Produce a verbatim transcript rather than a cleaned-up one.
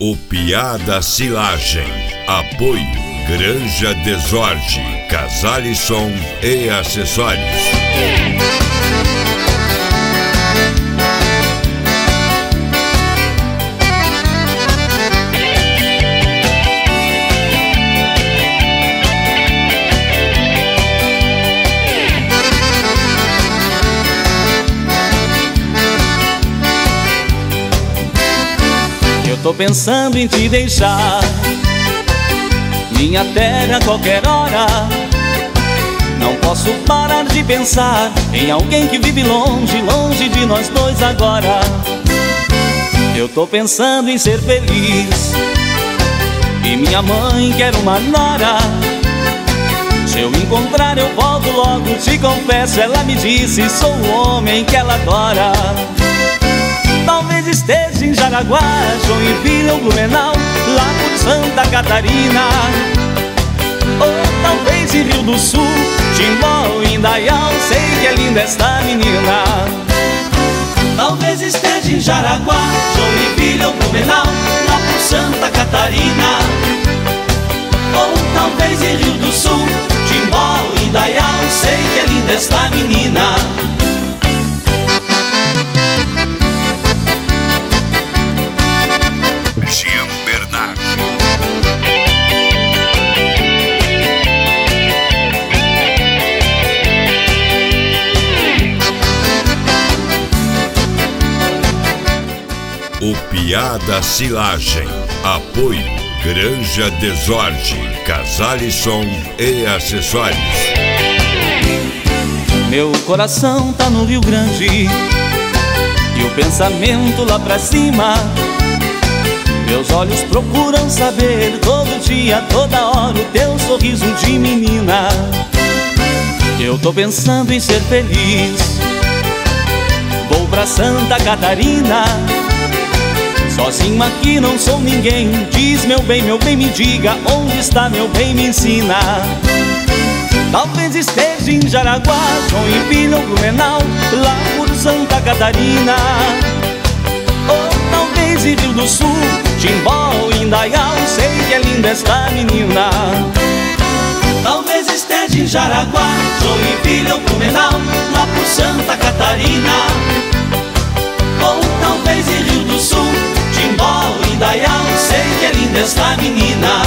O Piá da Silagem. Apoio Granja Desorde, Casale-Som e Acessórios. Tô pensando em te deixar, minha terra a qualquer hora. Não posso parar de pensar em alguém que vive longe, longe de nós dois agora. Eu tô pensando em ser feliz e minha mãe quer uma nora. Se eu encontrar eu volto logo, te confesso, ela me disse, sou o homem que ela adora. Talvez esteja em Jaraguá, Joinville ou Blumenau, lá por Santa Catarina. Ou talvez em Rio do Sul, Timbó ou Indaial, sei que é linda esta menina. Talvez esteja em Jaraguá, Joinville ou Blumenau, lá por Santa Catarina. Ou talvez em Rio do Sul, Timbó ou Indaial, sei que é linda esta menina. O Piá da Silagem. Apoio Granja Desorde, Casale-Som e Acessórios. Meu coração tá no Rio Grande e o pensamento lá pra cima. Meus olhos procuram saber todo dia, toda hora, o teu sorriso de menina. Eu tô pensando em ser feliz, vou pra Santa Catarina. Sozinho aqui não sou ninguém, diz meu bem, meu bem, me diga onde está meu bem, me ensina. Talvez esteja em Jaraguá, Joinville ou Blumenau, lá por Santa Catarina. Ou talvez em Rio do Sul, Timbó ou Indaial, sei que é linda esta menina. Talvez esteja em Jaraguá, Joinville ou Blumenau, lá por Santa Catarina. Ou talvez em Rio do Sul, Timbó ou Indaial, sei que é linda esta menina.